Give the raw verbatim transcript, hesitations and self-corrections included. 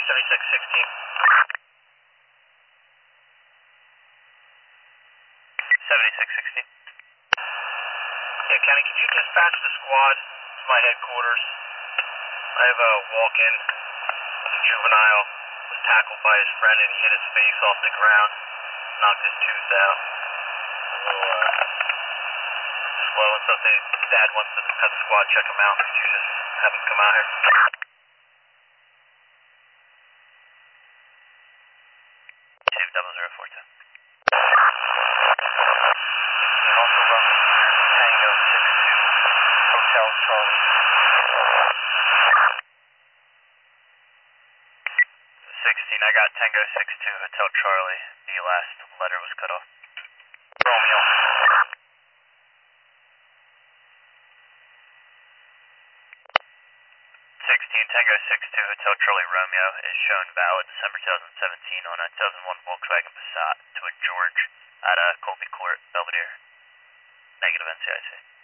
seventy-six sixteen. seventy-six sixteen. Yeah, County, could you dispatch the squad to my headquarters? I have a walk-in. A juvenile was tackled by his friend and he hit his face off the ground, knocked his tooth out. A little uh, slow and stuff. His dad wants to have the squad check him out. Could you just have him come out here? two double zero four two. Also run Tango six two Hotel Charlie. sixteen, I got Tango six two Hotel Charlie. The last letter was cut off. Romeo. sixteen, Tango six two Hotel Charlie Romeo is shown valid December twenty seventeen on a two thousand one Volkswagen Passat to a George at a Colby Court, Belvedere. Negative N C I C.